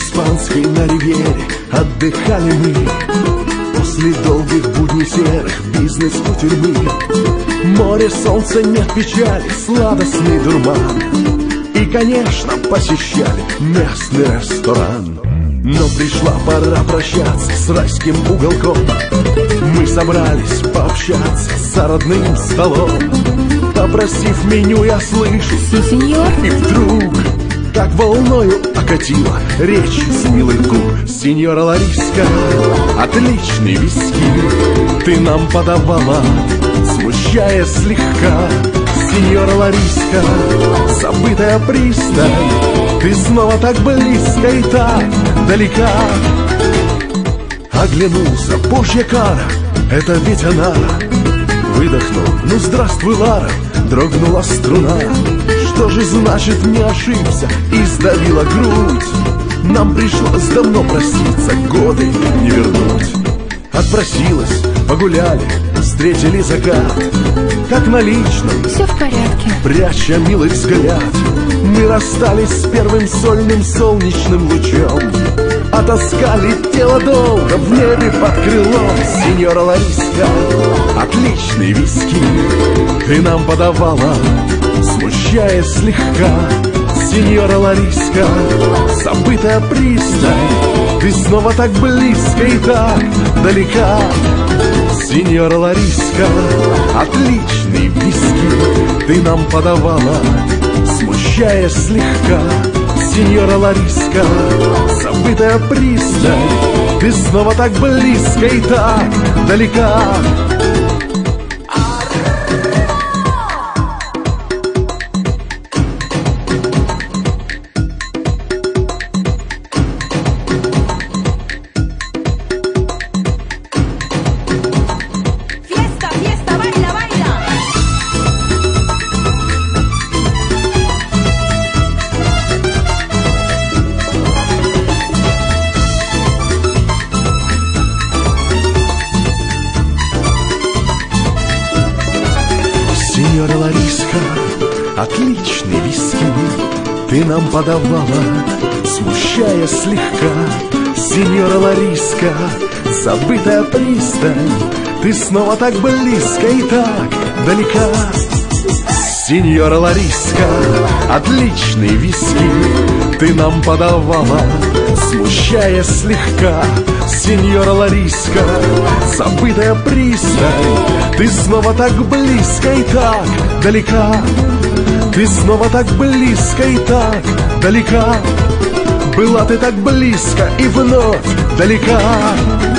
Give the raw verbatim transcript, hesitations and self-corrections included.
испанской на ривьере отдыхали мы. После долгих будней серых бизнес у тюрьмы. Море, солнце, нет печали, сладостный дурман. И, конечно, посещали местный ресторан. Но пришла пора прощаться с райским уголком. Мы собрались пообщаться за родным столом. Попросив меню, я слышу: «Си, сеньор». И вдруг так волною окатила речь с милых губ. Сеньора Лариска, отличный виски ты нам подавала, смущая слегка. Сеньора Лариска, забытая пристань, ты снова так близко и так далека. Оглянулся, божья кара, это ведь она. Выдохнул: ну здравствуй, Лара. Дрогнула струна. Что же значит не ошибся? И сдавила грудь. Нам пришлось давно проститься, годы не вернуть. Отпросилась, погуляли, встретили закат. Как на личном, все в порядке. Пряча милый взгляд, мы расстались с первым сольным солнечным лучом. Отаскали тело долго в небе под крылом. Сеньора Лариска, отличный виски ты нам подавала, смущая слегка. Сеньора Лариска, забытая пристань, ты снова так близко и так далека. Сеньора Лариска, отличный виски ты нам подавала, смущая слегка. Сеньора Лариска, забытая пристань, ты снова так близко и так далека. Сеньора Лариска, отличный виски ты нам подавала, смущая слегка. Сеньора Лариска, забытая пристань, ты снова так близко и так далека. Сеньора Лариска, отличный виски ты нам подавала, смущая слегка. Сеньора Лариска, забытая пристань, ты снова так близко и так далека. Ты снова так близко и так далека. Была ты так близко и вновь далека.